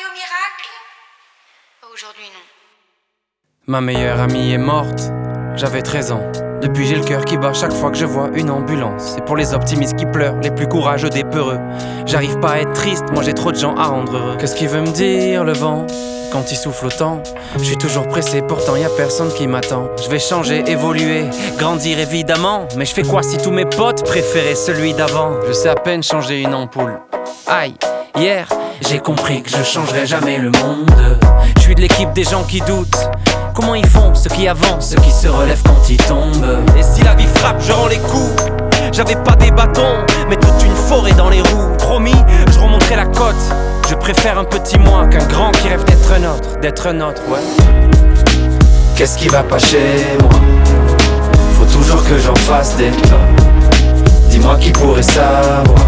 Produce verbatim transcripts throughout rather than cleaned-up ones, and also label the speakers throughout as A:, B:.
A: croyez au miracle? Aujourd'hui, non.
B: Ma meilleure amie est morte, j'avais treize ans. Depuis j'ai le cœur qui bat chaque fois que je vois une ambulance. C'est pour les optimistes qui pleurent, les plus courageux des peureux. J'arrive pas à être triste, moi j'ai trop de gens à rendre heureux. Qu'est-ce qu'il veut me dire le vent quand il souffle autant? Je suis toujours pressé, pourtant y a personne qui m'attend. Je vais changer, évoluer, grandir évidemment. Mais je fais quoi si tous mes potes préféraient celui d'avant? Je sais à peine changer une ampoule. Aïe, hier j'ai compris que je changerai jamais le monde. Je suis de l'équipe des gens qui doutent. Comment ils font, ceux qui avancent, ceux qui se relèvent quand ils tombent. Et si la vie frappe, je rends les coups. J'avais pas des bâtons, mais toute une forêt dans les roues. Promis, je remonterai la côte. Je préfère un petit moi qu'un grand qui rêve d'être un autre. D'être un autre, ouais. Qu'est-ce qui va pas chez moi? Faut toujours que j'en fasse des tas. Dis-moi qui pourrait savoir.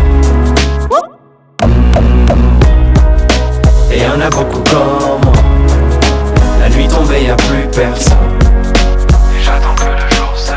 B: Et y'en a beaucoup comme moi. La nuit tombée, y'a plus personne. Et j'attends que le jour se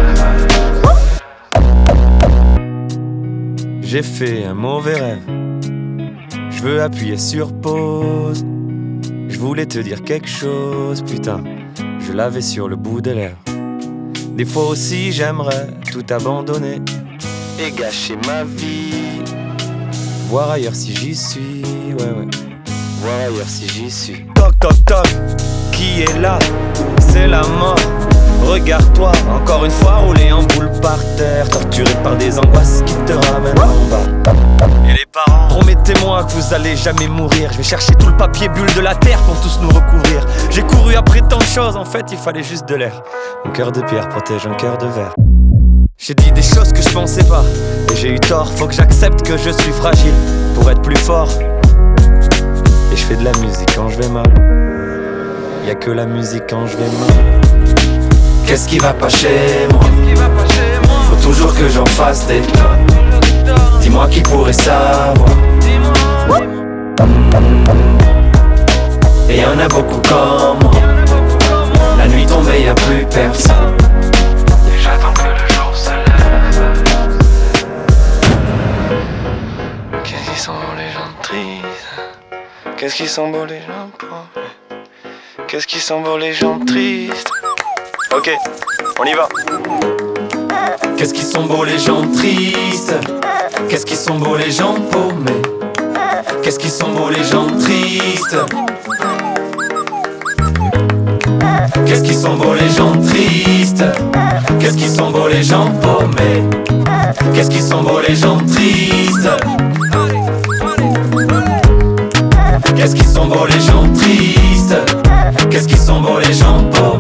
B: lève.
C: J'ai fait un mauvais rêve. Je veux appuyer sur pause. Je voulais te dire quelque chose, putain. Je l'avais sur le bout des lèvres. Des fois aussi j'aimerais tout abandonner et gâcher ma vie. Voir ailleurs si j'y suis, ouais ouais. Voir ailleurs si j'y suis. Toc toc toc, qui est là? C'est la mort. Regarde-toi, encore une fois roulé en boule par terre, torturé par des angoisses qui te ramènent en bas. Et les parents, promettez-moi que vous allez jamais mourir. Je vais chercher tout le papier bulle de la terre pour tous nous recouvrir. J'ai couru après tant de choses, en fait il fallait juste de l'air. Mon cœur de pierre protège un cœur de verre. J'ai dit des choses que je pensais pas, et j'ai eu tort. Faut que j'accepte que je suis fragile pour être plus fort. Et je fais de la musique quand je vais mal. Y'a que la musique quand je vais mal.
B: Qu'est-ce qui va pas chez moi? Faut toujours que j'en fasse des tas. Dis-moi qui pourrait savoir. Et y'en a beaucoup comme moi. La nuit tombée, y'a plus personne. Et j'attends que le jour se lève.
C: Qu'est-ce qu'ils sont beaux les gens tristes. Qu'est-ce qu'ils sont beaux les gens pauvres. Qu'est-ce qu'ils sont beaux les gens tristes. Ok, on y va.
B: Qu'est-ce qu'ils sont beaux les gens tristes. Qu'est-ce qu'ils sont beaux les gens paumés. Qu'est-ce qu'ils sont beaux les gens tristes. Qu'est-ce qu'ils sont beaux les gens tristes. Qu'est-ce qu'ils sont beaux les gens paumés. Qu'est-ce qu'ils sont beaux les gens tristes. Qu'est-ce qu'ils sont beaux les gens tristes. Qu'est-ce qu'ils sont beaux les gens paumés.